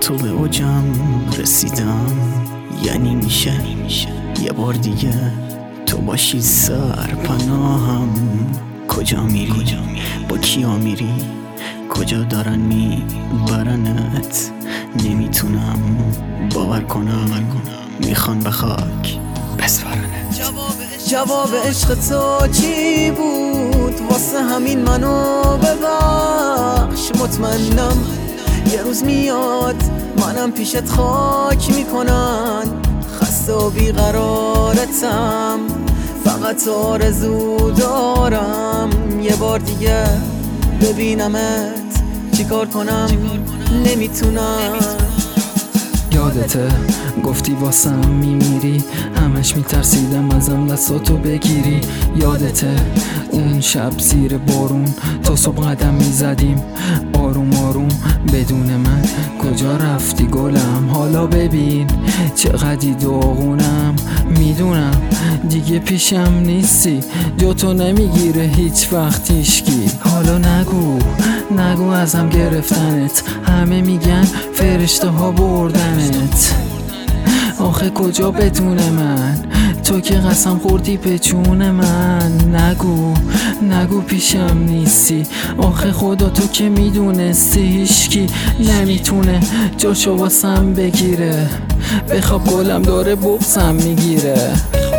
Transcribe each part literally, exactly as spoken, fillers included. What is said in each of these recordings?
تو به اوجم رسیدم، یعنی میشه یه بار دیگه تو باشی سرپناهم. کجا میری؟ با کیا میری؟ کجا دارن میبرنت؟ نمیتونم باور کنم میخوان به خاک بسپارنت. جواب عشق تو چی بود؟ واسه همین منو ببخش. مطمئنم یه روز میاد منم پیشت خاک میکنن. خسته و بیقرارتم، فقط آرزو دارم یه بار دیگه ببینمت. چیکار کنم نمیتونم. یادته گفتی واسم میمیری، همش میترسیدم ازم دستاتو بگیری. یادته اون شب زیر بارون تا صبح قدم میزدیم آروم آروم بدون من. کجا رفتی گلم؟ حالا ببین چقدر داغونم. میدونم دیگه پیشم نیستی، جا تو نمیگیره هیچ وقت هیچکی. حالا نگو نگو ازم گرفتنت، همه میگن فرشته ها بردنت. آخه کجا بدون من؟ تو که قسم خوردی به جون من. نگو نگو پیشم نیستی، آخه خدا تو که میدونستی هیچکی نمیتونه جاشو واسم بگیره. بخواب گلم داره بغضم میگیره.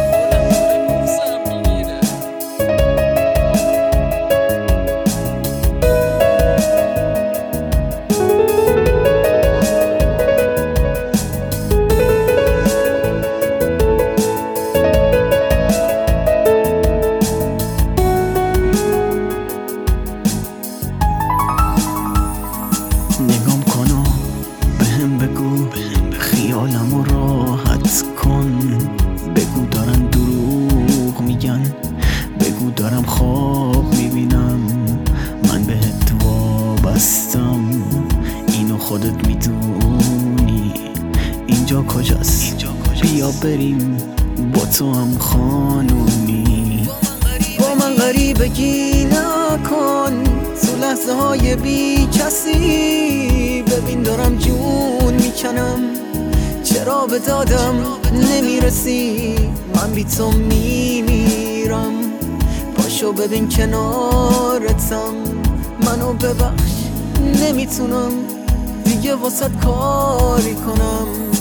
نگام کن و بهم بگو، خیالمو راحت کن. بگو دارن دروغ میگن، بگو دارم خواب میبینم. من بهت وابستم، اینو خودت میدونی. اینجا کجاست؟ بیا بریم با تو هم خانونی. با من غریبگی نکن تو لحظه های بی کسی. ببین دارم جون میکنم، چرا به دادم نمیرسی؟ من بی تو میمیرم. پاشو ببین کنارتم، منو ببخش نمیتونم دیگه واسط کاری کنم.